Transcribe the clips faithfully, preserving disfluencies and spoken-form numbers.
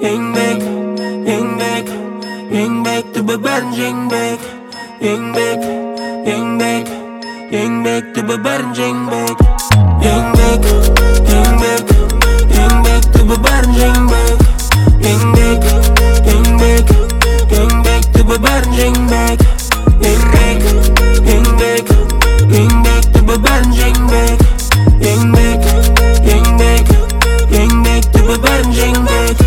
Еңбек, еңбек, еңбекті бәрін жеңбек. Еңбек, еңбек, еңбекті бәрін жеңбек. Еңбек, еңбек, еңбекті бәрін жеңбек. Еңбек, еңбек, еңбекті бәрін жеңбек. Еңбек, еңбек, еңбекті бәрін жеңбек. Еңбек, еңбек, еңбекті бәрін жеңбек.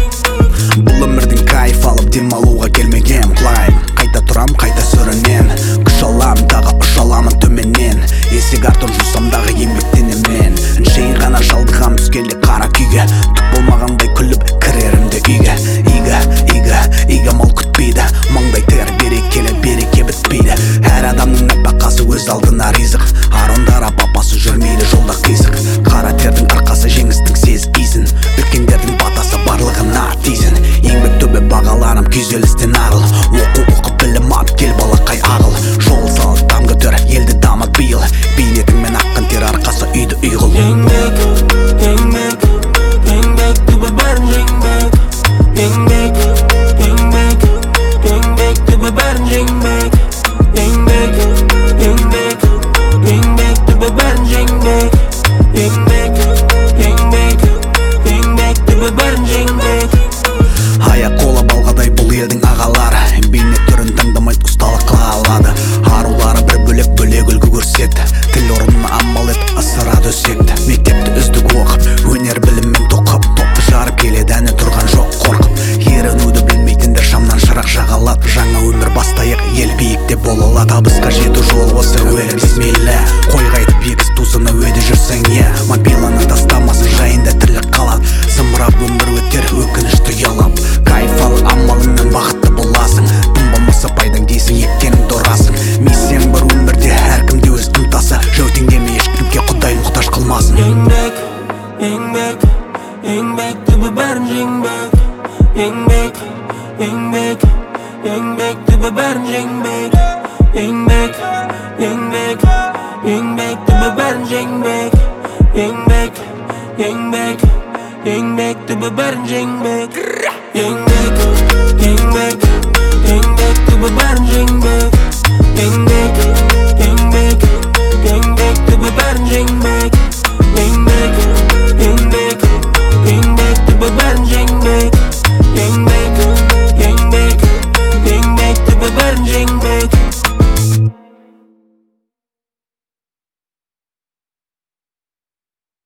Бұл өмірдің кайф алып демалуға келмегем. Құлайым, қайта тұрам, қайта сүрінем. Күш алам, дағы ұш аламын төменнен. Есек артып жусам дағы еңбектенем мен. Шейін ғана жалдығам түскелі қара күйге. Түк болмағандай күліп кірерімді үйге. Игі, игі, игі мал күтпейді. Маңдай тер берекелі, береке бітпейді. Әр адамның нәпақасы өз алдына ризық. Арондар апапасы жүрмейді жолда қисық. Қара тердің арқасы жеңістің сезгейсін. Өткендердің батасы барлығына тейсін. Еңбек төбе бағаларым күйзелістен арыл. Оқу оқып білім ап кел балақай ағыл. Жол салып там көтер елді дамыт биыл. Бейнетіңмен аққан тер арқасы үйді үйғыл. Еңбек, еңбек, еңбекті бәрін жеңбек. Еңбек, еңбек, еңбекті бәрін жеңбек. Еңбек, еңбек, еңбекті бәрін жеңбек. Еңбек, еңбек, еңбекті бәрін жеңбек. Аяқ қолы балғадай бұл елдің ағалары. Бейнет түрін таңдамайды ұсталық қыла алады. Арулары бір бөлек бөлек үлгі көрсетті. Тіл орнына амал ет ысырады өсекті. Мектепті үздік оқып өнер біліммен тоқып, топты жарып келеді әні тұрған жоқ қорқып. Ерінуді білмейтіндер шамнан шырақ жағалап. Жаңа өмір бастайық ел биікте болыла. Табысқа жету жол осы өлі бисмилля. Қойға айтып егіз тусыны өйді жүрсең е. Мобиланы тастамасын жайында тірлік қалады. Зымырап өмір өтер өкінішті ұялап. Кайфалы амалыңмен бақытты боласың. Тым болмаса пайдаң дейсің еккенің дұрасың. Миссияң бар өмірде әркімде өз ынтасы. Жәутеңдеме ешкімге құдай мұқтаж қылмасын. Еңбек, еңбек, еңбекті бәрін жеңбек. Еңбек, еңбек, еңбекті бәрін жеңбек. Еңбек, еңбек, еңбекті бәрін жеңбек. Еңбек, еңбек, еңбекті бәрін жеңбек. Еңбек, еңбек, еңбекті бәрін жеңбек.